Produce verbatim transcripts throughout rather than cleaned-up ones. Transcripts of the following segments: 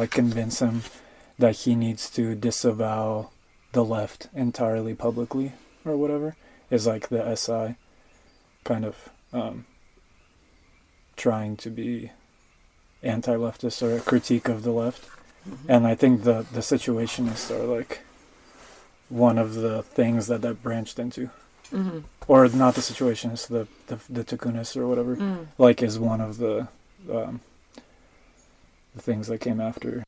like convince him that he needs to disavow the left entirely publicly or whatever, is like the S I kind of um, trying to be anti-leftist or a critique of the left. Mm-hmm. And I think the, the Situationists are like one of the things that that branched into. Mm-hmm. Or not the Situationists, the, the, the Takunists or whatever, mm. like is one of the, um, the things that came after.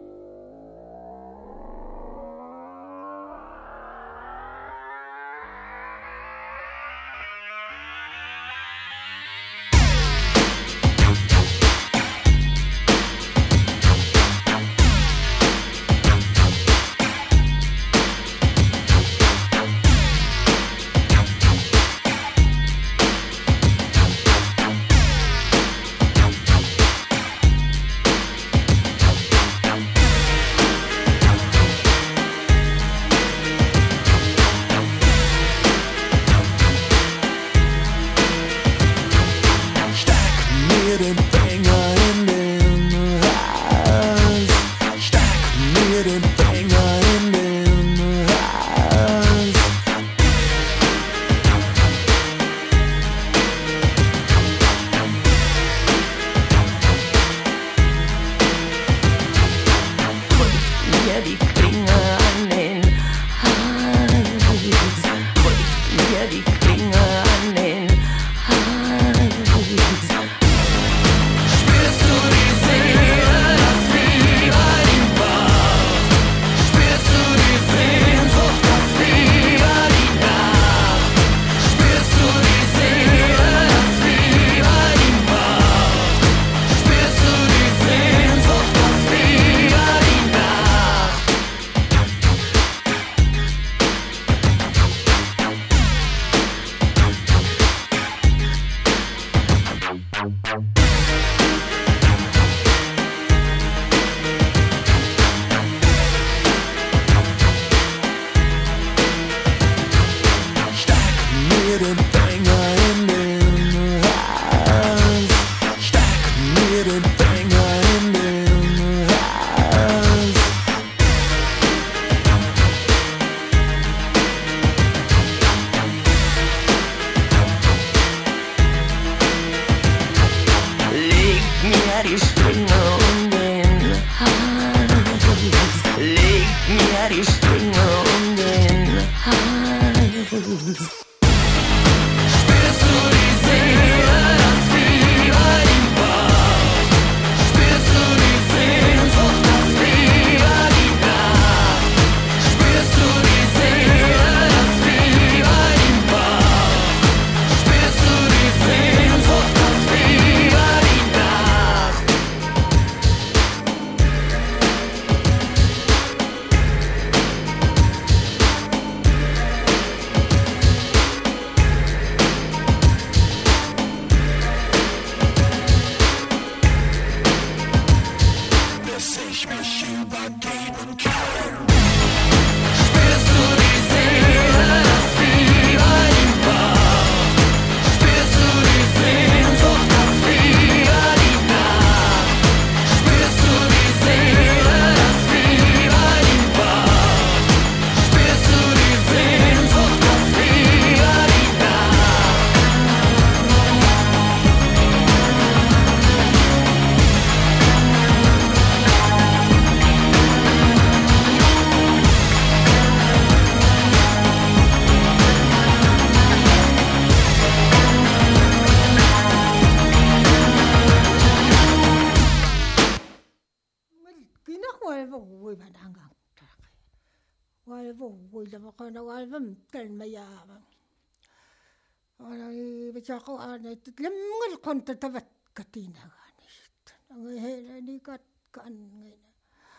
Ako ana titlamngal konta tavat katina ganit. Ang hela ni kat kan ngina.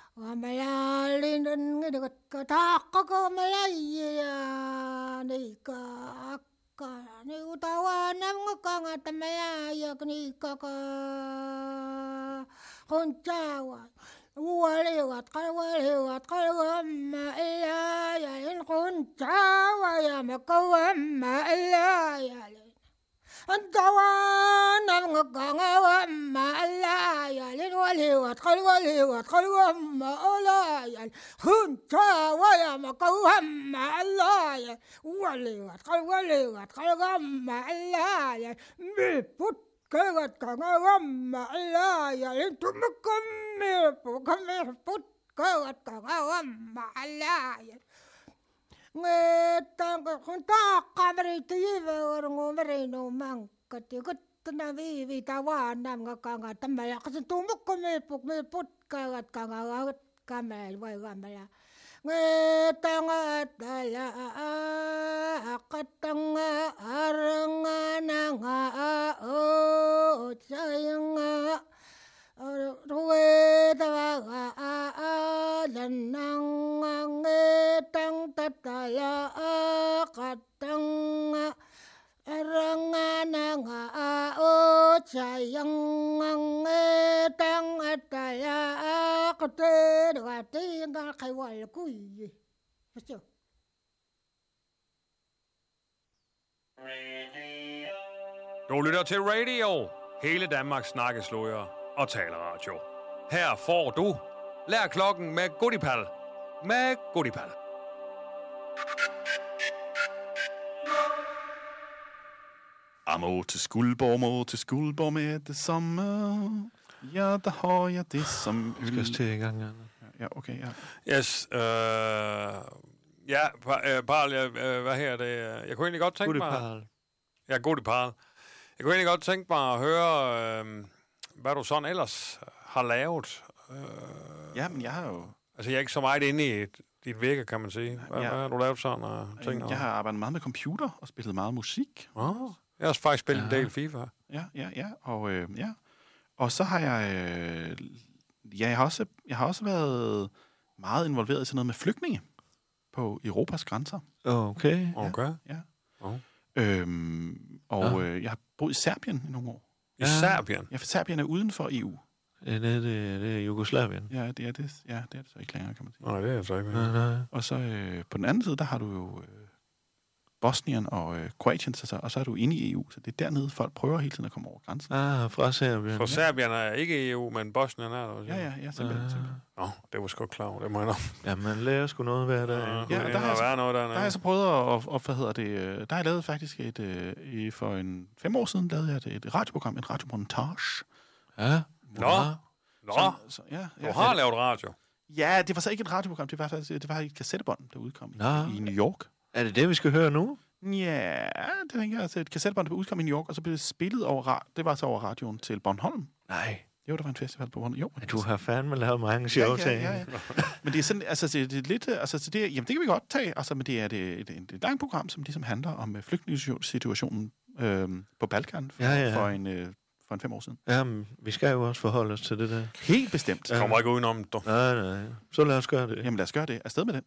Wamalalin an ngina kat kataka ko malaya ni ka akka ni utawa nam ngaka tamalaya ni ka ka kontawa. Walewat kalwalewat kalwamma ilaya in kontawa ya makawamma ilaya. antawana nganga malaya lewale wa kalwale wa kalwa malaya hunta waya makawa malaya wale wa kalwale wa kalwa malaya me put kagat kanga malaya intumakum me pokame put kagat kanga malaya ngetang kunta kamari tiwe orang merino mang ketikut na vivi tawana ngakanga tamala kasuntumuk kome puk me put kagat kanga kamel wai kamela ngetang atala akatang arangana o sayanga ruwe tawaga lanang ngetang tatala katang arangana o sayang ngetang atala kate dwati ngal kaiwal kuyi betul. Du lytter til Radio, hele Danmarks snakkesløjer og taleradio. Her får du Lær klokken med Godipal. Med Godipal. Må til Skuldborg, må til Skuldborg med det samme. Ja, der har jeg det som øl. Skal til i gang, Anna. Ja, okay, ja. Yes, øh... ja, Parl, øh, hvad her det? Jeg kunne egentlig godt tænke mig... Ja, Godipal. Jeg kunne egentlig godt tænke mig at høre, øh, hvad du sådan ellers har lavet. Øh, ja, men jeg har jo... Altså, jeg er ikke så meget inde i dit virke, kan man sige. Hvad, ja. hvad har du lavet sådan og ting? Jeg har arbejdet meget med computer og spillet meget musik. Oh, jeg har faktisk spillet ja. en del FIFA. Ja, ja, ja. Og, øh, ja. og så har jeg... Øh, ja, jeg har, også, jeg har også været meget involveret i sådan noget med flygtninge på Europas grænser. Okay. Ja, okay. Ja. Oh. Øhm, og øh, jeg har boet i Serbien i nogle år. I ja. Serbien? Ja, for Serbien er uden for E U. Ja, det er, det, det er Jugoslavien. Ja, det er det, ja, det er det så ikke længere, kan man sige. Nej, det er det så ikke. Nej, nej. Og så øh, på den anden side, der har du jo øh, Bosnien og øh, Kroatien, så, og så er du inde i E U, så det er dernede, folk prøver hele tiden at komme over grænsen. Ah, fra Serbien. For Serbien er ikke E U, men Bosnien er der også. Ja, ja, ja, simpelthen. Ah. simpelthen. Nå, det var sgu klar, det må jeg nok. Ja, man lærer sgu noget hver dag. Ja, ja, ja der, har jeg så, noget der har jeg så prøvet at, og, hvad hedder det, der har jeg lavet faktisk et, øh, for en fem år siden, lavede jeg et, et radioprogram, et radiomontage. Ja. Nå, Nå. Så, så, ja, du ja, har ja, lavet radio. Ja, det var så ikke et radioprogram, det var faktisk det var et kassettebånd, der udkom Nå. i, i New York. Er det det, vi skal høre nu? Ja, det tænker jeg. Altså et kassettebånd, der udkom i New York, og så blev det spillet over, det var så over radioen til Bornholm. Nej. Jo, der var en festival på Bornholm. Jo, du har fandme lavet mange sjove ja, ja, ja, ja. Men det er sådan, altså det, det er lidt, altså det, jamen det kan vi godt tage, altså men det er det, et, et, et langt program, som ligesom handler om flygtningesituationen øh, på Balkan for, ja, ja. for en øh, for en fem år siden. Jamen, vi skal jo også forholde os til det der. Helt bestemt. Ja. Kommer ikke udenom det. Nej, nej. Så lad os gøre det. Jamen lad os gøre det. Afsted med den.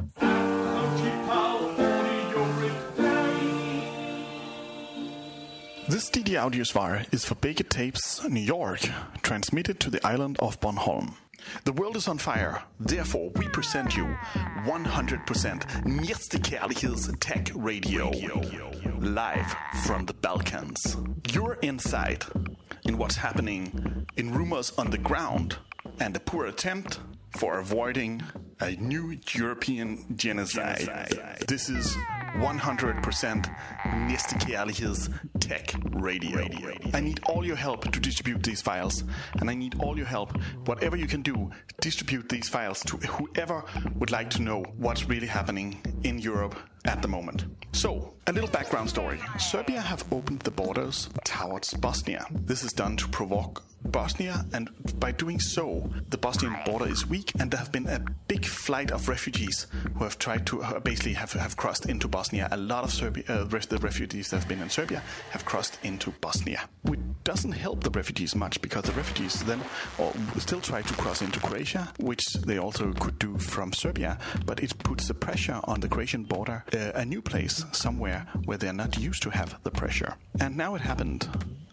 This D D Audiosvar is for Baker Tapes, New York, transmitted to the island of Bornholm. The world is on fire, therefore we present you one hundred percent Næstekærligheds Tech Radio, live from the Balkans. You're inside in what's happening in rumors on the ground and a poor attempt for avoiding a new European genocide. This is one hundred percent Næstekærligheds Tech Radio. I need all your help to distribute these files, and I need all your help, whatever you can do, distribute these files to whoever would like to know what's really happening in Europe at the moment. So, a little background story. Serbia have opened the borders towards Bosnia. This is done to provoke Bosnia, and by doing so, the Bosnian border is weak, and there have been a big flight of refugees who have tried to uh, basically have, have crossed into Bosnia. A lot of Serbia, uh, the refugees that have been in Serbia have crossed into Bosnia, which doesn't help the refugees much, because the refugees then or still try to cross into Croatia, which they also could do from Serbia, but it puts the pressure on the Croatian border, uh, a new place somewhere where they're not used to have the pressure. And now it happened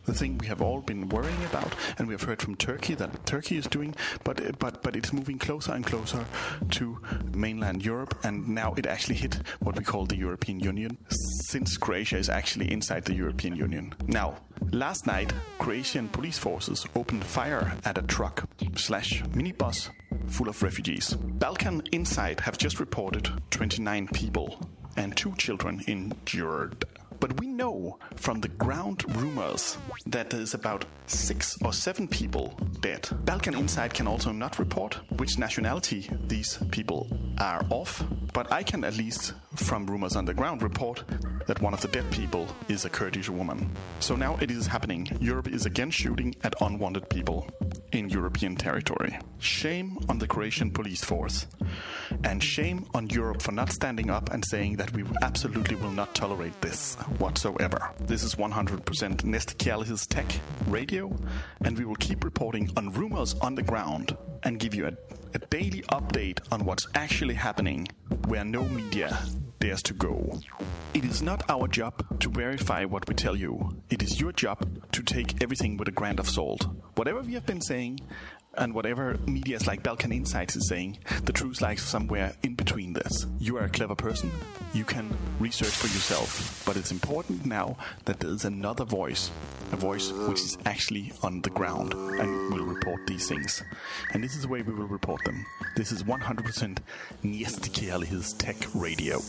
the thing we have all been worrying about, and we have heard from Turkey that Turkey is doing, but but but it's moving closer and closer to mainland Europe, and now it actually hit what we call the European Union, since Croatia is actually inside the European Union. Now, last night, Croatian police forces opened fire at a truck slash minibus full of refugees. Balkan Insight have just reported twenty-nine people and two children injured. But we know from the ground rumors that there's about six or seven people dead. Balkan Insight can also not report which nationality these people are of, but I can at least, from rumors on the ground, report that one of the dead people is a Kurdish woman. So now it is happening. Europe is again shooting at unwanted people in European territory. Shame on the Croatian police force. And shame on Europe for not standing up and saying that we absolutely will not tolerate this whatsoever. This is one hundred percent Nestekærligheds's Tech Radio, and we will keep reporting on rumors on the ground and give you a, a daily update on what's actually happening where no media dares to go. It is not our job to verify what we tell you. It is your job to take everything with a grain of salt. Whatever we have been saying, and whatever medias like Balkan Insights is saying, the truth lies somewhere in between this. You are a clever person. You can research for yourself. But it's important now that there is another voice, a voice which is actually on the ground and will report these things. And this is the way we will report them. This is one hundred percent Nestekærligheds's Tech Radio.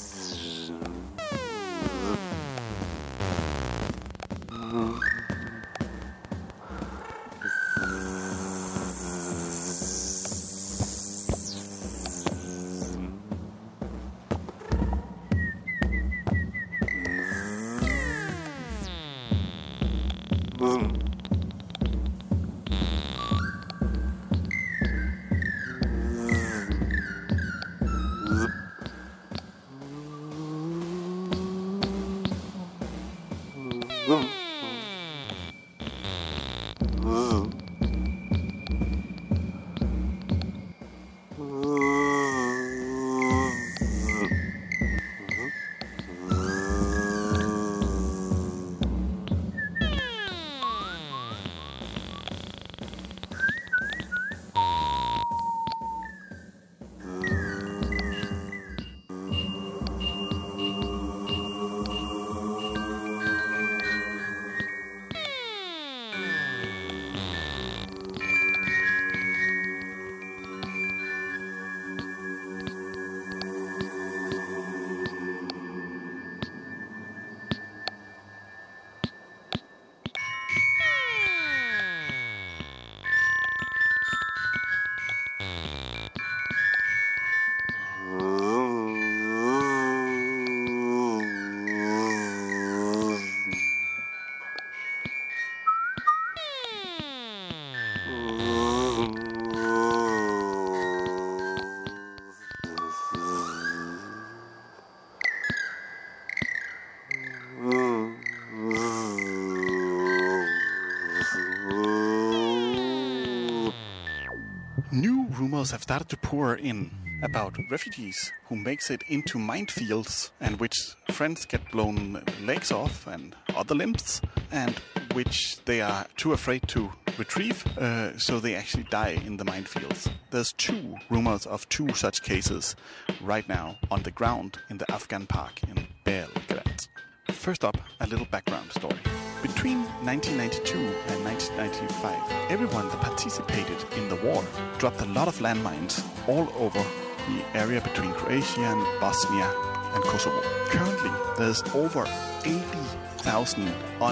New rumors have started to pour in about refugees who makes it into minefields and which friends get blown legs off and other limbs, and which they are too afraid to retrieve, uh, so they actually die in the minefields. There's two rumors of two such cases right now on the ground in the Afghan park in Belgrade. First up, a little background story. Between nineteen ninety-two and nineteen ninety-five, everyone that participated in the war dropped a lot of landmines all over the area between Croatia and Bosnia and Kosovo. Currently, there's over eighty thousand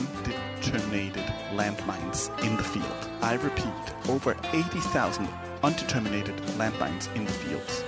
undetonated landmines in the field. I repeat, over eighty thousand undetonated landmines in the fields.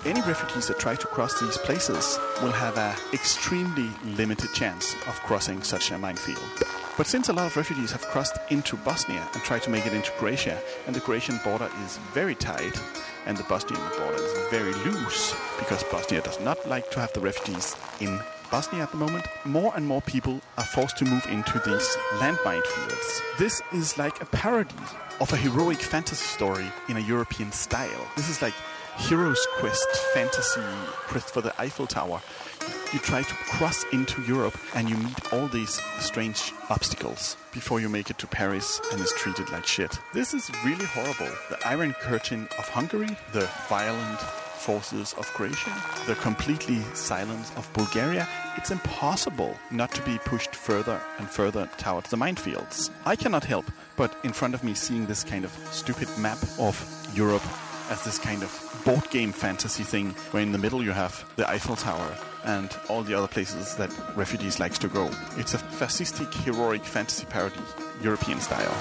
any refugees that try to cross these places will have an extremely limited chance of crossing such a minefield. But since a lot of refugees have crossed into Bosnia and tried to make it into Croatia, and the Croatian border is very tight, and the Bosnian border is very loose, because Bosnia does not like to have the refugees in Bosnia at the moment, more and more people are forced to move into these landmine fields. This is like a parody of a heroic fantasy story in a European style. This is like Hero's Quest fantasy quest for the Eiffel Tower. You try to cross into Europe and you meet all these strange obstacles before you make it to Paris and is treated like shit. This is really horrible. The Iron Curtain of Hungary, the violent forces of Croatia, the completely silence of Bulgaria. It's impossible not to be pushed further and further towards the minefields. I cannot help but in front of me seeing this kind of stupid map of Europe as this kind of board game fantasy thing where in the middle you have the Eiffel Tower and all the other places that refugees likes to go. It's a fascistic, heroic fantasy parody, European style.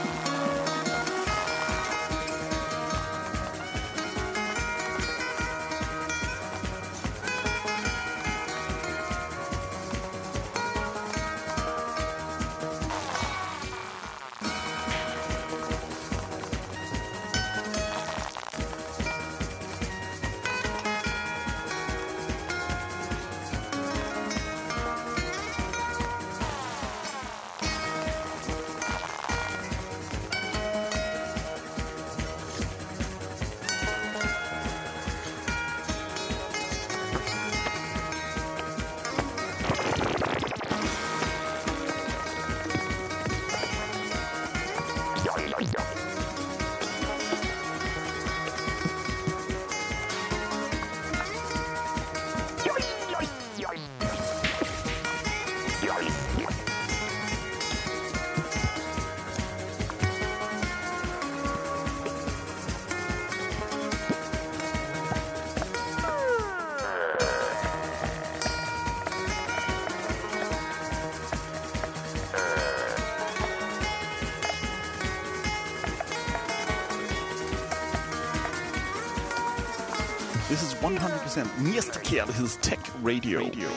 This is one hundred percent Næstekærligheds Tech Radio. Radio.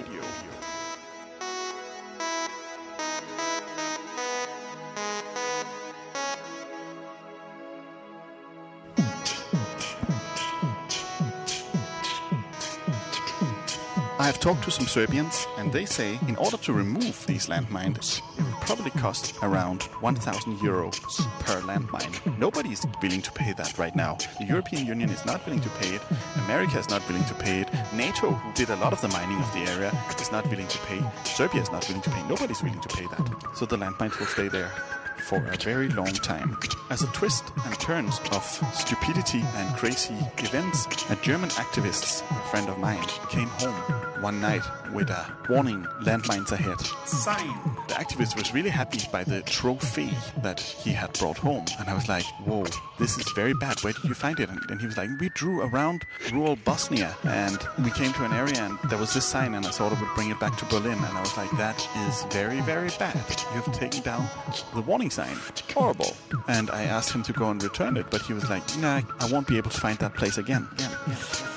I have talked to some Serbians, and they say in order to remove these landmines, it will probably cost around one thousand euros per landmine. Nobody is willing to pay that right now. The European Union is not willing to pay it. America is not willing to pay it. NATO, who did a lot of the mining of the area, is not willing to pay. Serbia is not willing to pay. Nobody's willing to pay that. So the landmines will stay there for a very long time. As a twist and turns of stupidity and crazy events, a German activist, a friend of mine, came home one night with a warning, landmines ahead sign. The activist was really happy by the trophy that he had brought home. And I was like, whoa, this is very bad. Where did you find it? And, and he was like, we drew around rural Bosnia and we came to an area and there was this sign and I thought I would bring it back to Berlin. And I was like, that is very, very bad. You have taken down the warning sign. Horrible. And I asked him to go and return it, but he was like, nah, I won't be able to find that place again. Yeah, yeah.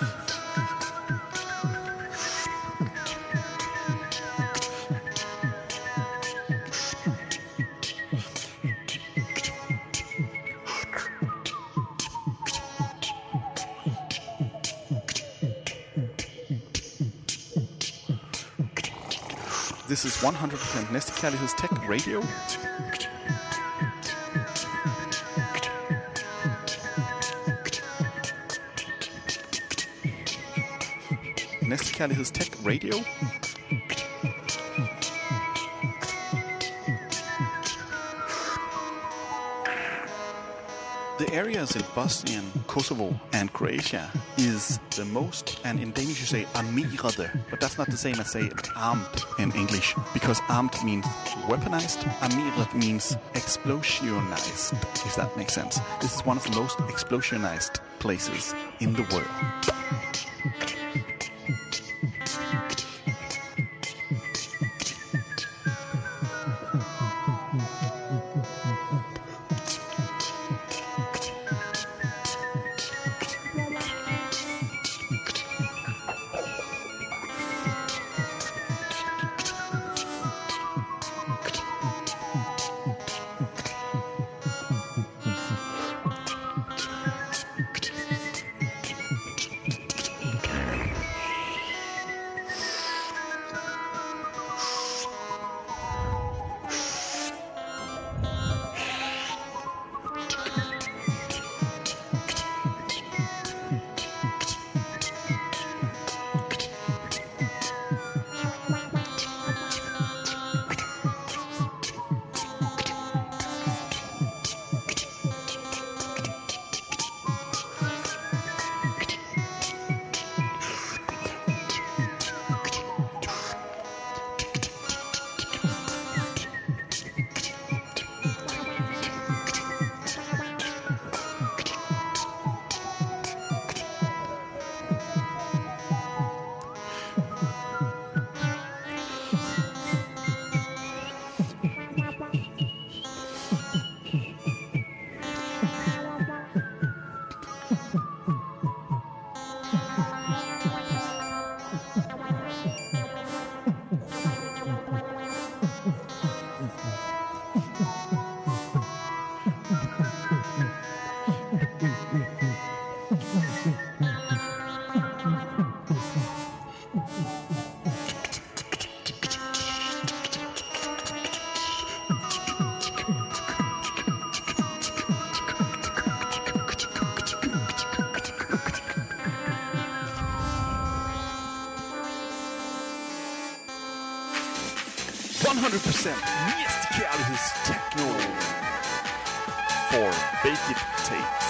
This is one hundred percent Næstekærligheds Tech Radio. Næstekærligheds Tech Radio. The areas in Bosnia, Kosovo and Croatia is the most, and in Danish you say armerede, but that's not the same as say armed in English, because armed means weaponized, armeret means explosionized, if that makes sense. This is one of the most explosionized places in the world. one hundred percent Næstekærlighedstechno for Baked Tapes.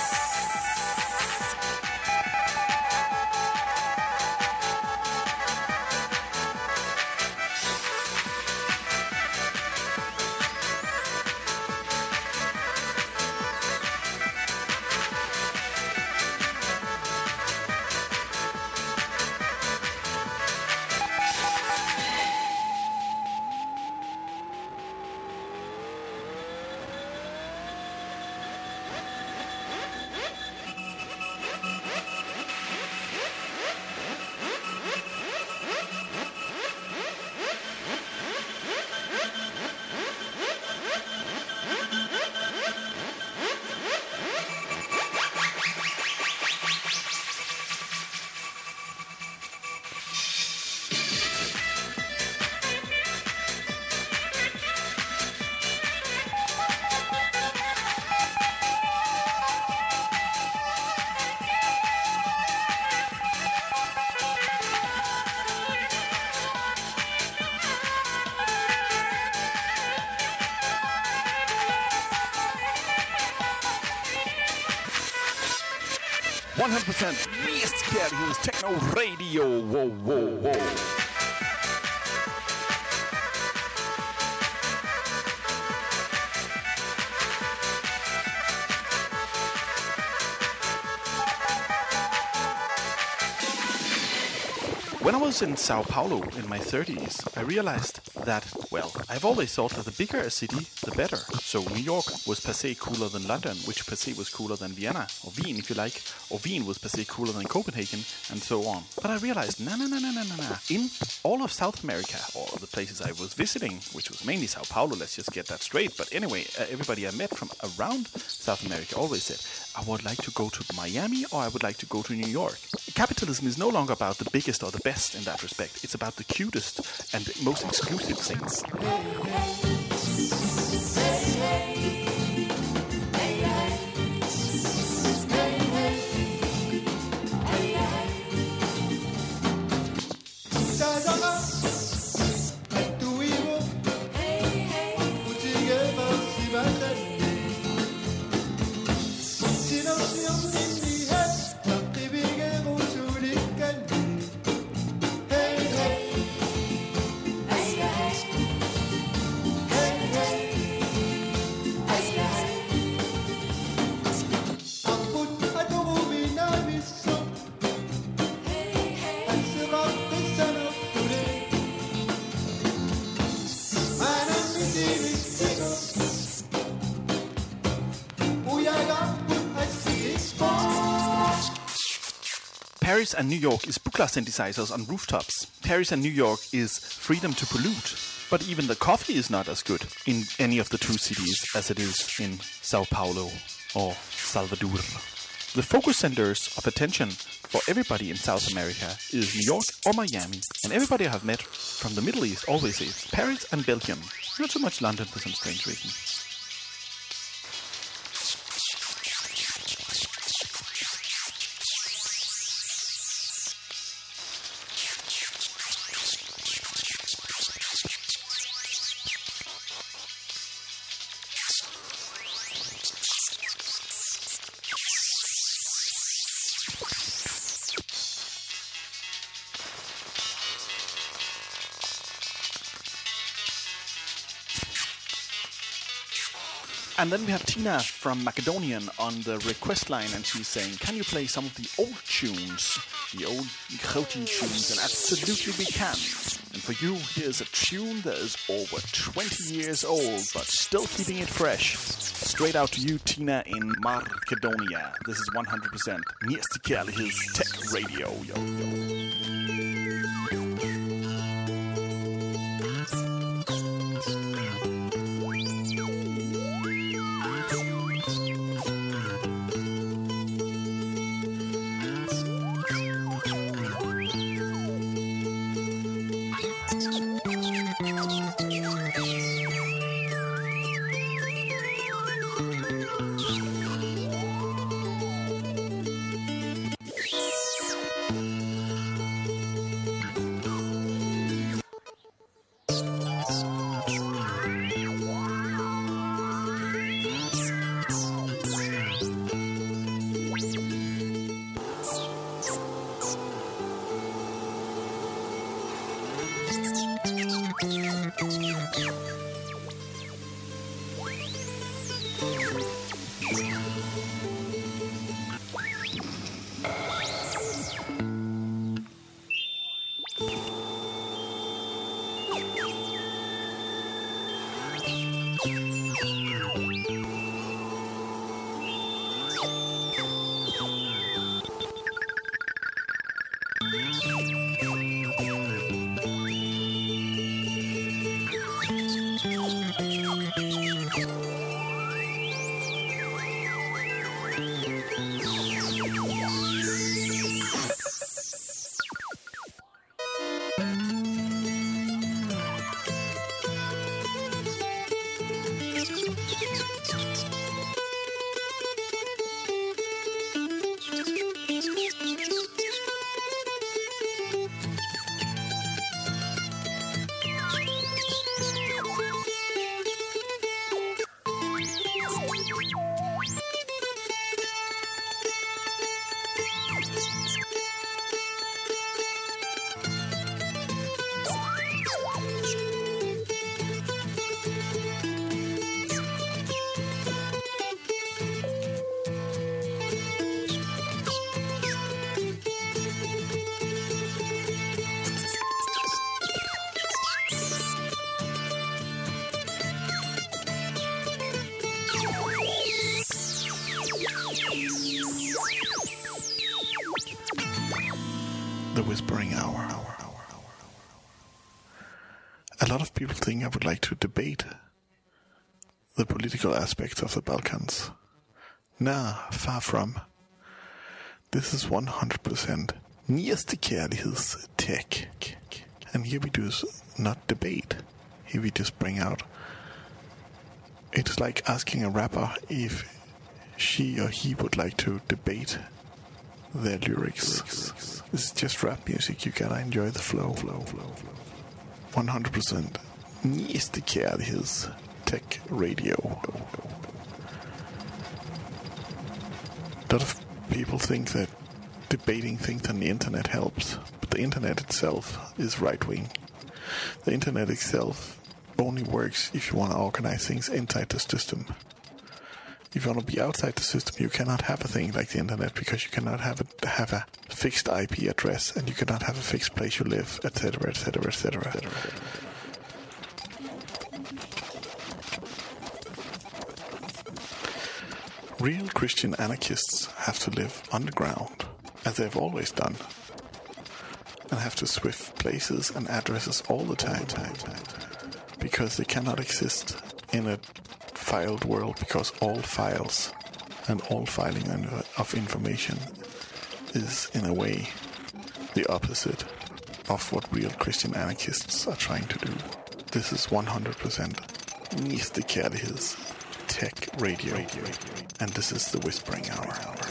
one hundred percent Næstekærlighedstechno radio. Wow, wow, wow. When I was in Sao Paulo in my thirties, I realized that, well, I've always thought that the bigger a city, the better. So New York was per se cooler than London, which per se was cooler than Vienna, or Wien if you like, or Wien was per se cooler than Copenhagen, and so on. But I realized, no, no, no, no, no, no, no. In all of South America, or the places I was visiting, which was mainly Sao Paulo, let's just get that straight, but anyway, uh, everybody I met from around South America always said, I would like to go to Miami, or I would like to go to New York. Capitalism is no longer about the biggest or the best in that respect. It's about the cutest and most exclusive things. Paris and New York is Buchla synthesizers on rooftops. Paris and New York is freedom to pollute. But even the coffee is not as good in any of the two cities as it is in Sao Paulo or Salvador. The focus centers of attention for everybody in South America is New York or Miami. And everybody I have met from the Middle East always says Paris and Belgium. Not so much London for some strange reason. And then we have Tina from Macedonian on the request line, and she's saying, can you play some of the old tunes? The old Grotin tunes, and absolutely we can. And for you, here's a tune that is over twenty years old, but still keeping it fresh. Straight out to you, Tina, in Macedonia. This is one hundred percent Næste Kærligheds Tech Radio. Yo, yo. The Whispering Hour. A lot of people think I would like to debate the political aspects of the Balkans. Nah, far from. This is one hundred percent Næste Kærligheds Tech. And here we do not debate. Here we just bring out. It's like asking a rapper if she or he would like to debate their lyrics. This is just rap music. You gotta enjoy the flow. flow, flow, flow. one hundred percent Næste Kærligheds Tech Radio. A lot of people think that debating things on the internet helps, but the internet itself is right-wing. The internet itself only works if you want to organize things inside the system. If you want to be outside the system, you cannot have a thing like the internet, because you cannot have a, have a fixed I P address, and you cannot have a fixed place you live, et cetera, et cetera, et cetera. Real Christian anarchists have to live underground, as they've always done, and have to swift places and addresses all the time. time, time, time. because they cannot exist in a filed world, because all files and all filing of information is, in a way, the opposite of what real Christian anarchists are trying to do. This is one hundred percent Næstekærligheds Tech Radio, and this is the Whispering Hour.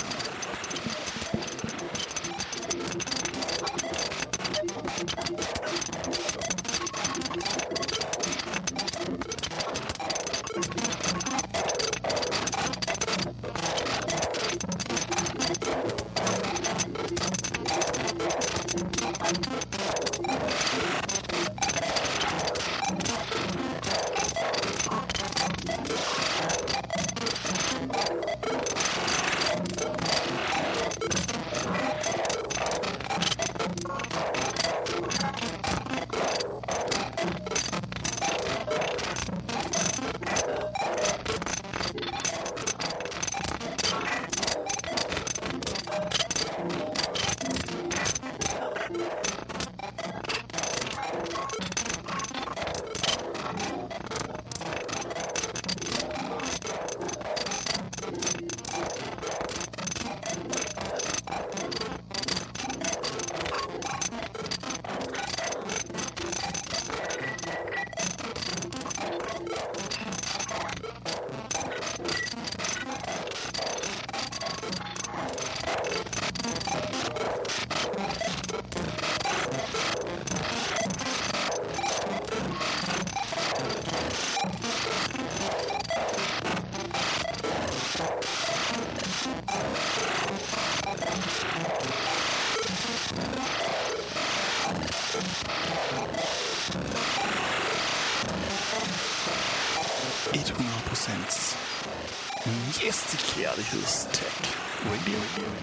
hundrede procent Næstekærligheds Tech Radio.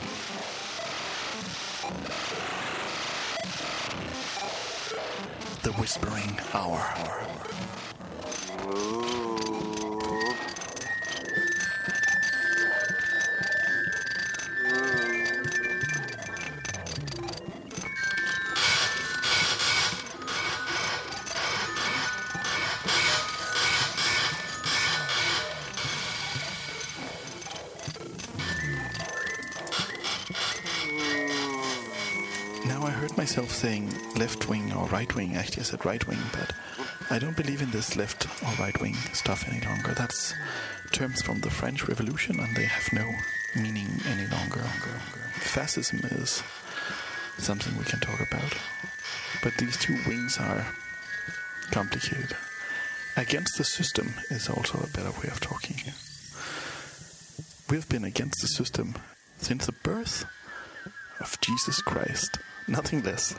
The Whispering Hour. Myself saying left wing or right wing. Actually, I said right wing, but I don't believe in this left or right wing stuff any longer. That's terms from the French Revolution, and they have no meaning any longer. Fascism is something we can talk about, but these two wings are complicated. Against the system is also a better way of talking here. We've been against the system since the birth of Jesus Christ. Nothing less.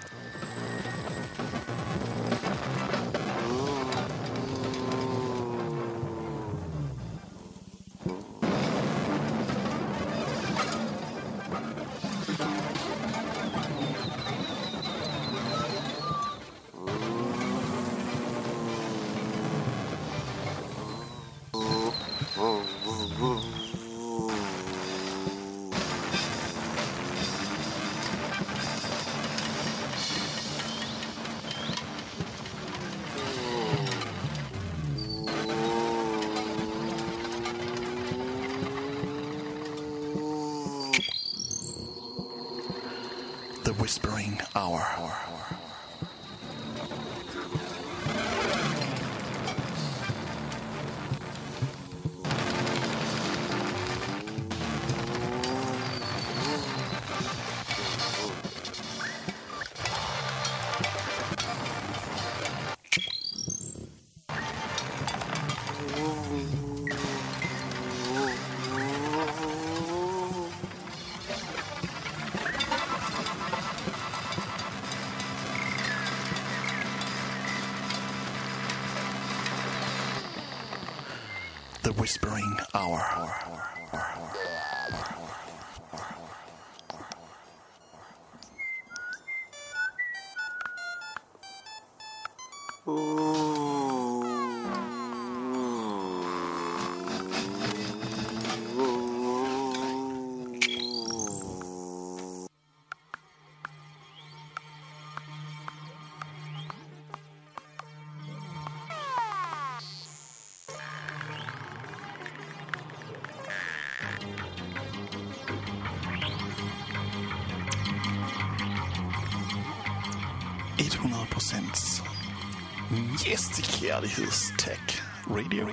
The Whispering Hour. The Whispering Hour. hundrede procent næstekærligheds-tech radio.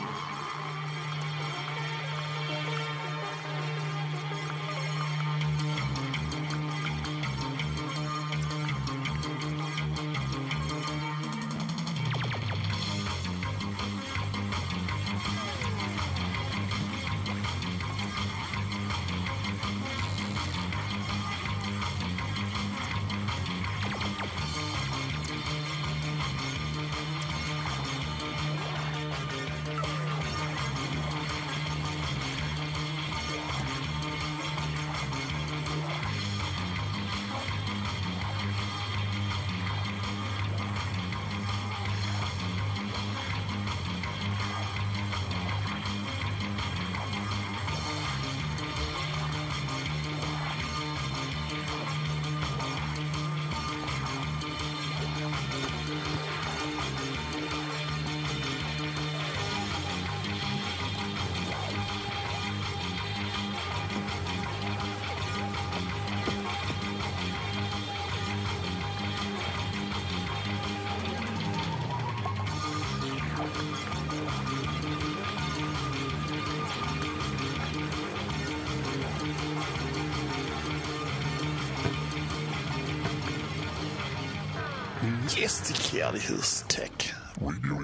Næstekærligheds-tech radio.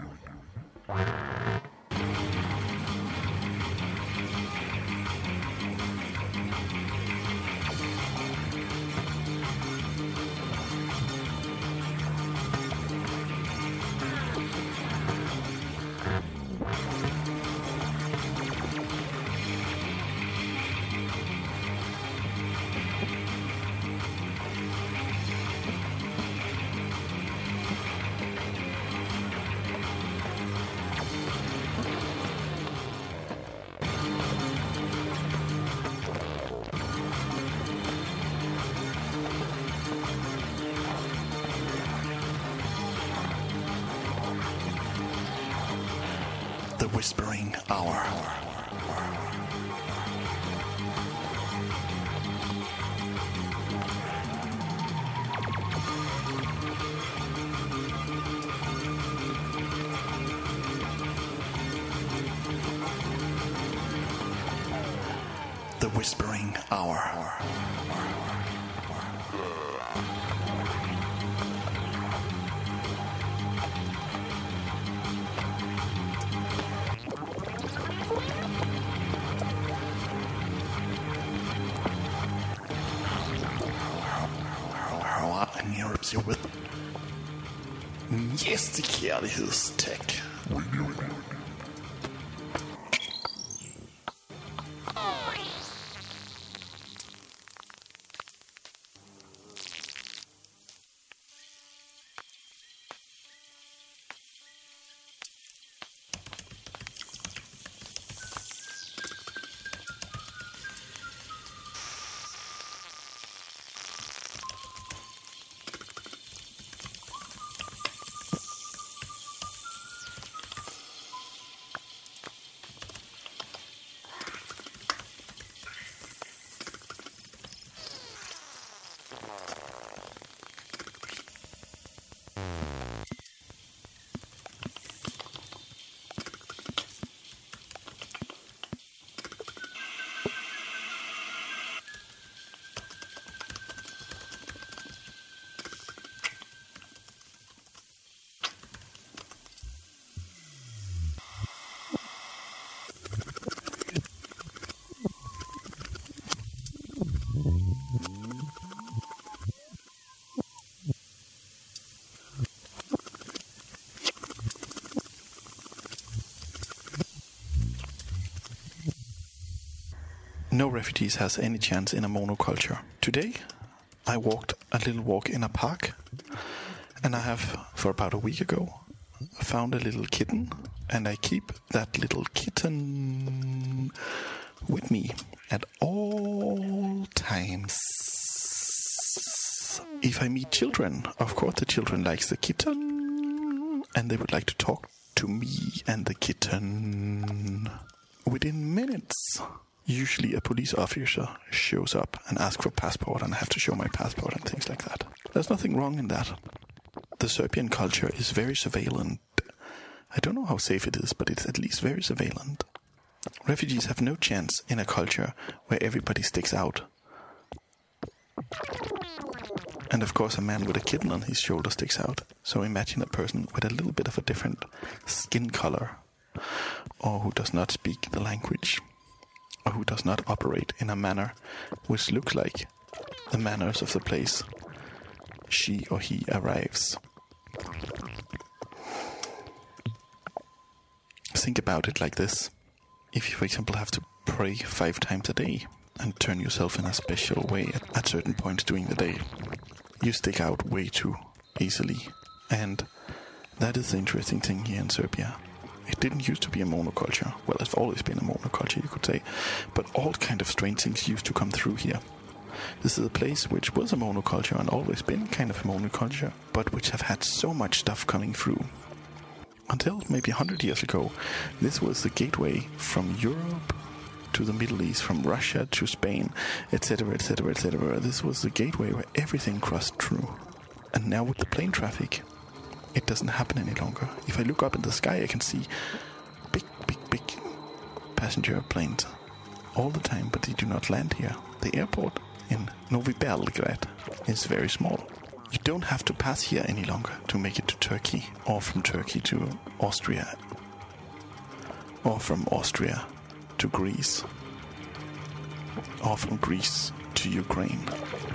The Whispering Hour. The Whispering Hour. With næstekærligheds-tech radio. No refugees has any chance in a monoculture. Today, I walked a little walk in a park, and I have, for about a week ago, found a little kitten, and I keep that little kitten with me at all times. If I meet children, of course the children likes the kitten, and they would like to talk to me and the kitten. Within minutes, Usually a police officer shows up and asks for passport, and I have to show my passport and things like that. There's nothing wrong in that. The Serbian culture is very surveillant. I don't know how safe it is, but it's at least very surveillant. Refugees have no chance in a culture where everybody sticks out. And of course a man with a kitten on his shoulder sticks out. So imagine a person with a little bit of a different skin color, or who does not speak the language, or who does not operate in a manner which looks like the manners of the place she or he arrives. Think about it like this. If you, for example, have to pray five times a day and turn yourself in a special way at, at certain points during the day, you stick out way too easily. And that is the interesting thing here in Serbia. It didn't used to be a monoculture. Well, it's always been a monoculture, you could say. But all kind of strange things used to come through here. This is a place which was a monoculture and always been kind of a monoculture, but which have had so much stuff coming through. Until maybe one hundred years ago, this was the gateway from Europe to the Middle East, from Russia to Spain, et cetera, et cetera, et cetera. This was the gateway where everything crossed through. And now with the plane traffic, it doesn't happen any longer. If I look up in the sky, I can see big, big, big passenger planes all the time, but they do not land here. The airport in Novi Belgrade is very small. You don't have to pass here any longer to make it to Turkey, or from Turkey to Austria, or from Austria to Greece, or from Greece to Ukraine.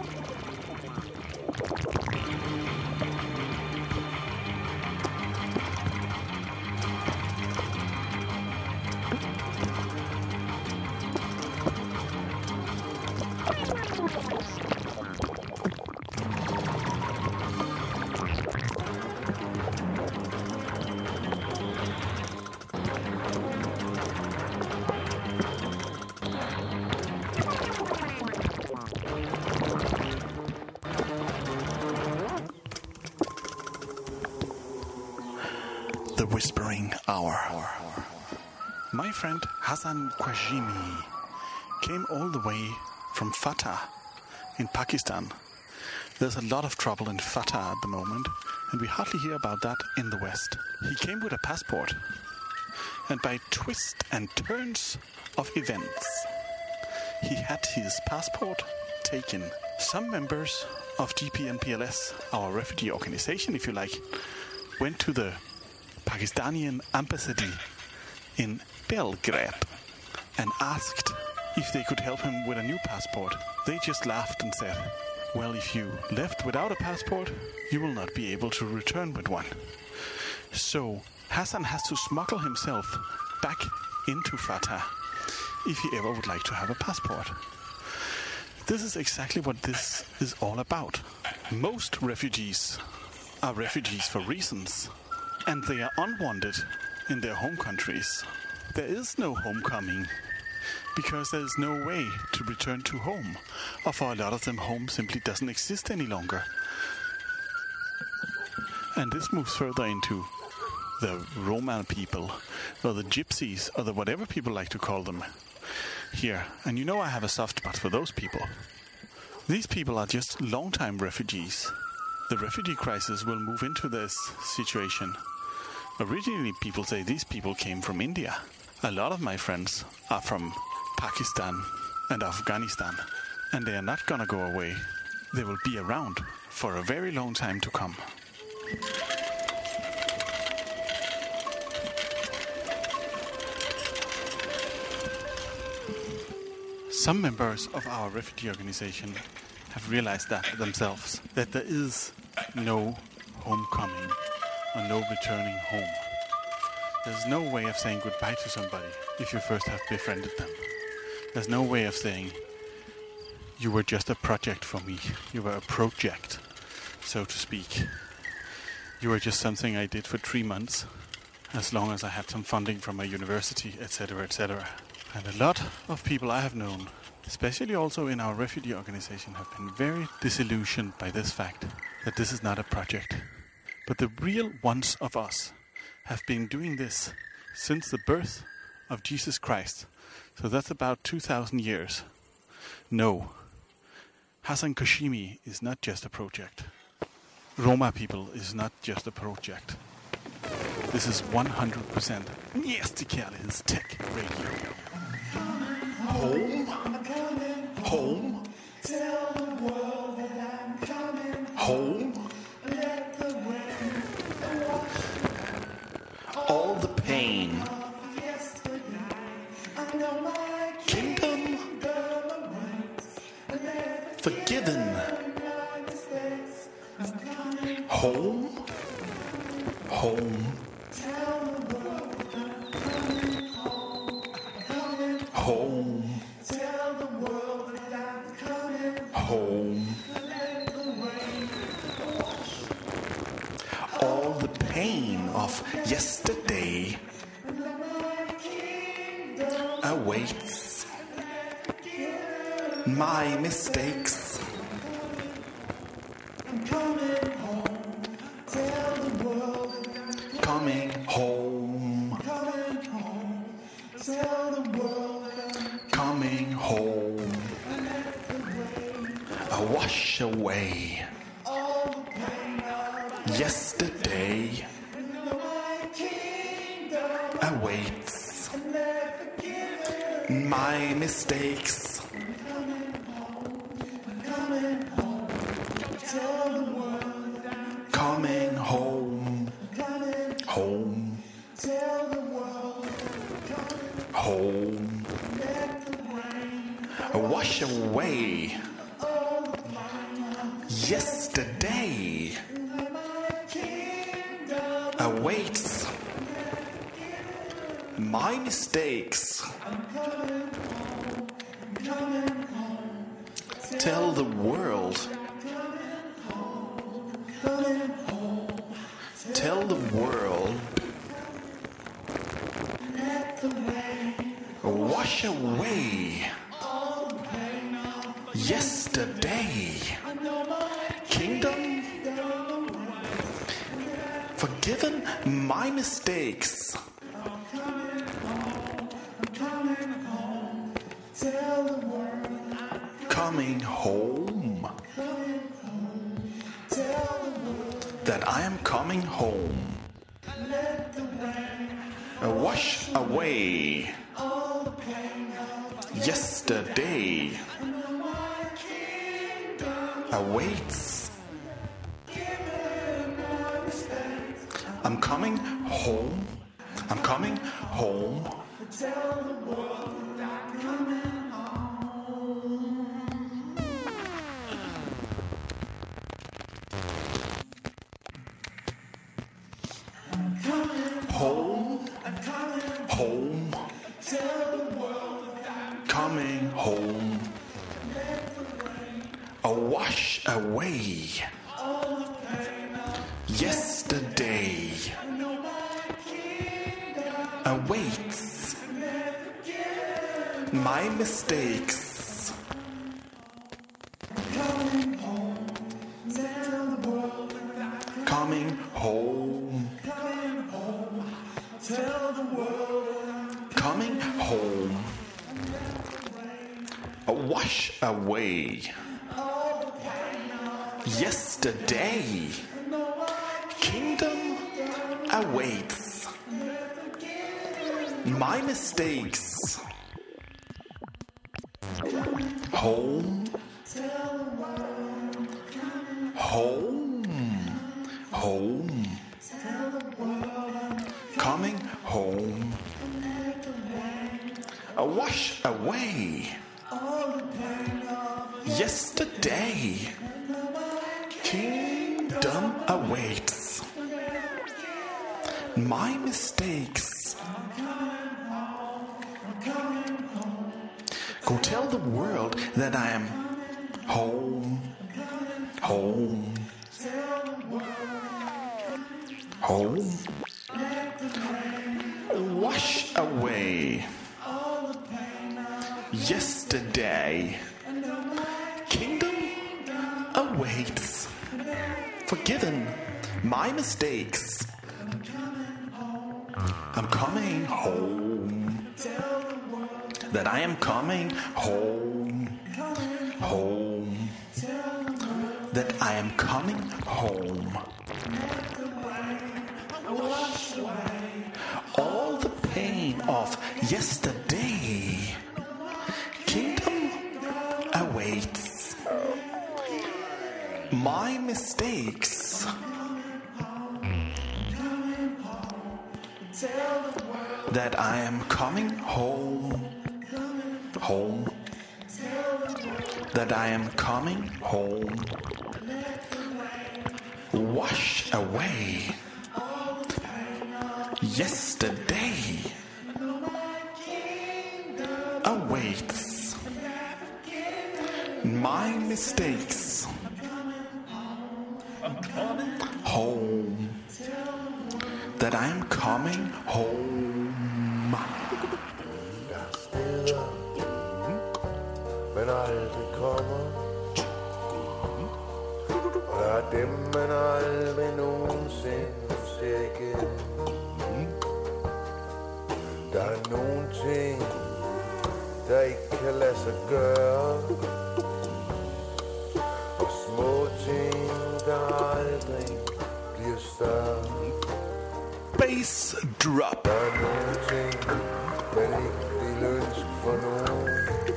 The Whispering Hour. My friend Hassan Quashimi came all the way from Fatah in Pakistan. There's a lot of trouble in Fatah at the moment, and we hardly hear about that in the West. He came with a passport, and by twists and turns of events, he had his passport taken. Some members of G P N P L S, our refugee organization, if you like, went to the Pakistani embassy in Belgrade and asked if they could help him with a new passport. They just laughed and said, well, if you left without a passport, you will not be able to return with one. So Hassan has to smuggle himself back into Fatah if he ever would like to have a passport. This is exactly what this is all about. Most refugees are refugees for reasons, and they are unwanted in their home countries. There is no homecoming, because there is no way to return to home, or for a lot of them, home simply doesn't exist any longer. And this moves further into the Roma people, or the gypsies, or the whatever people like to call them here. And you know I have a soft spot for those people. These people are just long-time refugees. The refugee crisis will move into this situation. Originally, people say these people came from India. A lot of my friends are from Pakistan and Afghanistan, and they are not gonna go away. They will be around for a very long time to come. Some members of our refugee organization have realized that themselves, that there is no homecoming or no returning home. There's no way of saying goodbye to somebody if you first have befriended them. There's no way of saying, you were just a project for me. You were a project, so to speak. You were just something I did for three months, as long as I had some funding from my university, et cetera, et cetera. And a lot of people I have known, especially also in our refugee organization, have been very disillusioned by this fact that this is not a project. But the real ones of us have been doing this since the birth of Jesus Christ, So that's about two thousand years. No. Hasan Kashimi is not just a project. Roma people is not just a project. This is one hundred percent Næstekærligheds Tech Radio. Home. Home. Home. All the pain. Kingdom. Forgiven. Home. Home. Home. Home. All the pain of yesterday awaits. My mistakes. Coming home. Coming home. I wash away yesterday awaits. My mistakes. Coming home. Home. Home. I wash away yesterday awaits. My mistakes. Tell the world. Tell the world. Wash away yesterday. Kingdom. Forgiven my mistakes. Coming home. That I am coming home. Wash away yesterday awaits. I'm coming home. I'm coming home. Home. Home. Coming home. A wash away yesterday awaits. My mistakes. Coming home. Coming home. A wash away yesterday. Kingdom awaits. My mistakes. Home. Home. Home. Coming home. A wash away yesterday. Kingdom awaits. My mistakes. Go tell the world that I am home. Home. Home. Wash away yesterday. Kingdom awaits. Forgiven my mistakes. I'm coming home. that I am coming home, home, that I am coming home. All the pain of yesterday, kingdom awaits. My mistakes, that I am coming home, home, that I am coming home. Wash away yesterday awaits. My mistakes, home, that I am coming home. Der er steder, man aldrig kommer, og der er dem, man aldrig nogensinde ser igen. Der er nogle ting, der ikke kan lade sig gøre, og små ting, der aldrig bliver større. Bass drop. Der er nogle ting, man ikke vil ønske for nogen,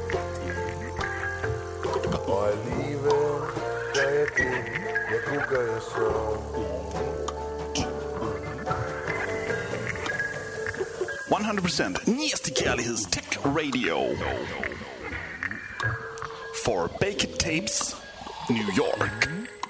og alligevel gør jeg det, jeg kunne gøre så. one hundred percent Næstekærligheds Tech Radio for Baked Tapes, New York.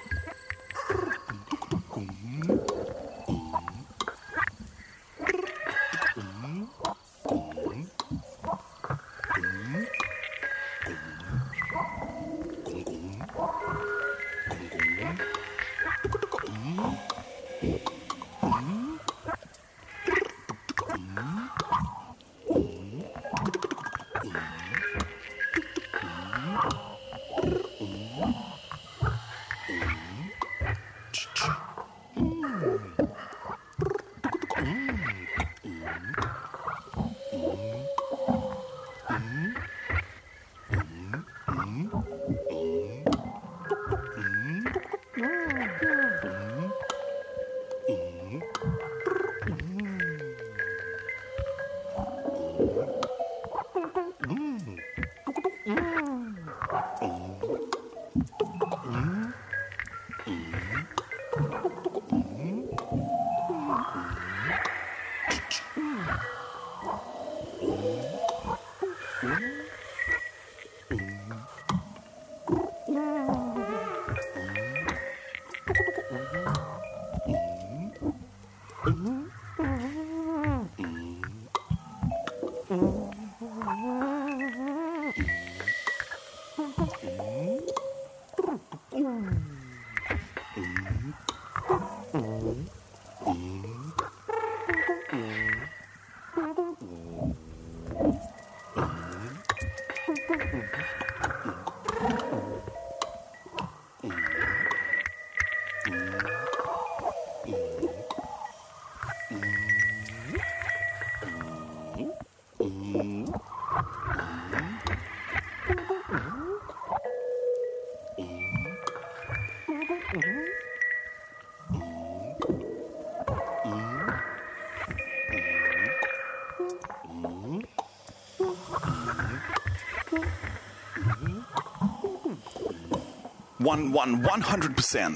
One, one, one hundred percent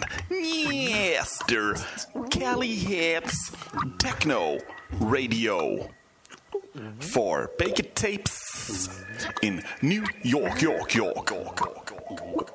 Næstekærligheds Techno Radio for Baked Tapes in New York, York, York, York, York, York.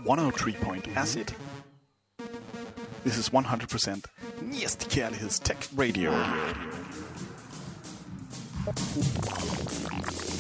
one oh three point acid. This is one hundred percent Næstekærligheds Tech Radio.